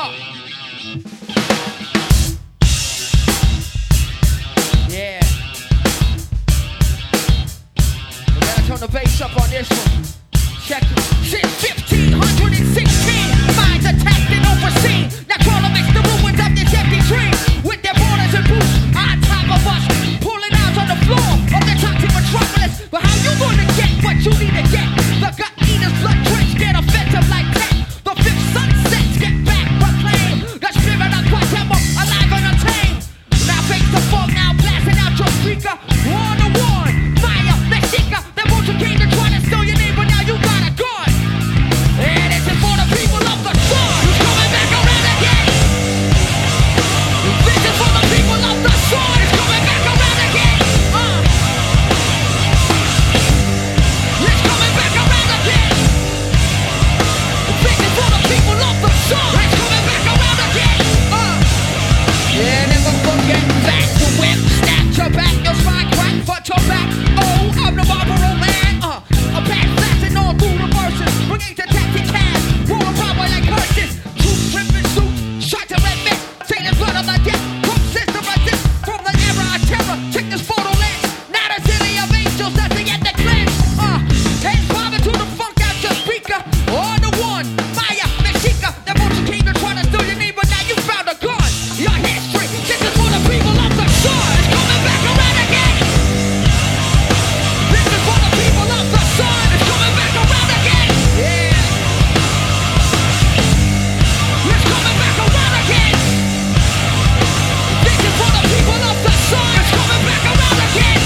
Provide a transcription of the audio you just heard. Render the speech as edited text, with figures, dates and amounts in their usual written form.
Yeah. We gotta turn the bass up on this one. Check it. Since 1516, minds attacked and overseen. Now crawl amidst the ruins of this empty dream. With their borders and boots on top of us, pulling out on the floor of the toxic metropolis. But how you gonna get what you need to get? The gut eaters, blood drenched, get offensive like that. The fifth sunsets get back proclaimed. The spirit of Guatemala, alive and untamed. Now face the fog, now blasting out your speaker. One to one, Maya, Mexica. That won't you came to try to steal your name, but now you got a gun. And this is for the people of the sun. Who's coming back around again? This is for the people of the sun. It's coming back around again. It's coming back around again. This is for the people of the sun. It's coming back around again. Yeah, never forget back to whip. Snap your back, your spine crack for your back. Oh, I'm the Marlboro man. A back blasting all through the verses. Bringing the taxi cab. Roll Broadway like hearses. Two tripping suits. Shot to red men. Taking blood on the deck. Pump system resist from the era of terror. Check this photo lens. Not a city of angels. Nothing at the cleanse. Hands bobbing to the funk out your speaker. On the one. Maya, Mexica. That motion came to try to steal your name, but now you found a gun. Your history. This is for the people of the sun. It's coming back around again. This is for the people of the sun. It's coming back around again. Yeah. It's coming back around again. This is for the people of the sun. It's coming back around again.